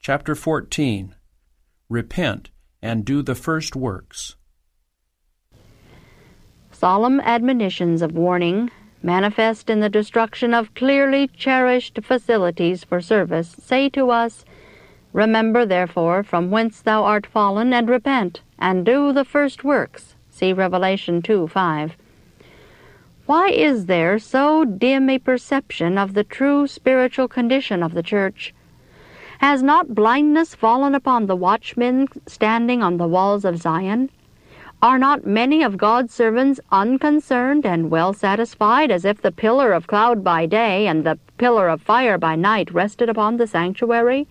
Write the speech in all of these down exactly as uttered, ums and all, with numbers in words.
Chapter fourteen. Repent and do the first works. Solemn admonitions of warning, manifest in the destruction of clearly cherished facilities for service, say to us, "Remember, therefore, from whence thou art fallen, and repent, and do the first works." See Revelation two five. Why is there so dim a perception of the true spiritual condition of the church? Has not blindness fallen upon the watchmen standing on the walls of Zion? Are not many of God's servants unconcerned and well satisfied, as if the pillar of cloud by day and the pillar of fire by night rested upon the sanctuary?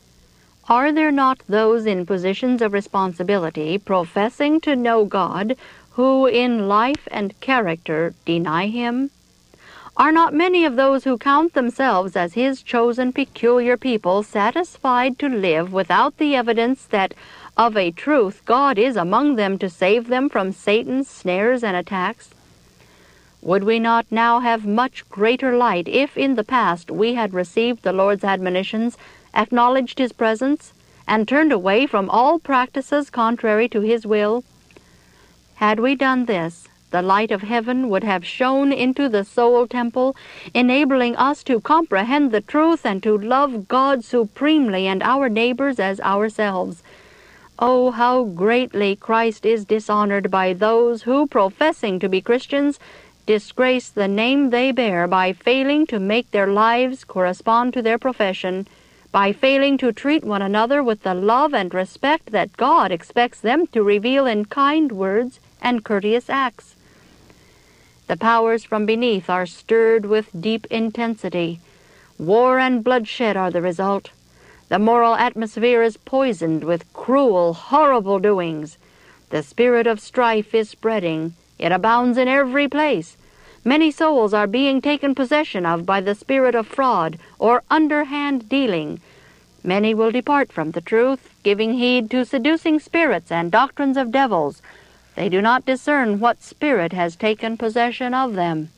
Are there not those in positions of responsibility, professing to know God, who in life and character deny Him? Are not many of those who count themselves as His chosen peculiar people satisfied to live without the evidence that, of a truth, God is among them to save them from Satan's snares and attacks? Would we not now have much greater light if in the past we had received the Lord's admonitions, acknowledged His presence, and turned away from all practices contrary to His will? Had we done this, the light of heaven would have shone into the soul temple, enabling us to comprehend the truth and to love God supremely and our neighbors as ourselves. Oh, how greatly Christ is dishonored by those who, professing to be Christians, disgrace the name they bear by failing to make their lives correspond to their profession, by failing to treat one another with the love and respect that God expects them to reveal in kind words and courteous acts. The powers from beneath are stirred with deep intensity. War and bloodshed are the result. The moral atmosphere is poisoned with cruel, horrible doings. The spirit of strife is spreading. It abounds in every place. Many souls are being taken possession of by the spirit of fraud or underhand dealing. Many will depart from the truth, giving heed to seducing spirits and doctrines of devils. They do not discern what spirit has taken possession of them.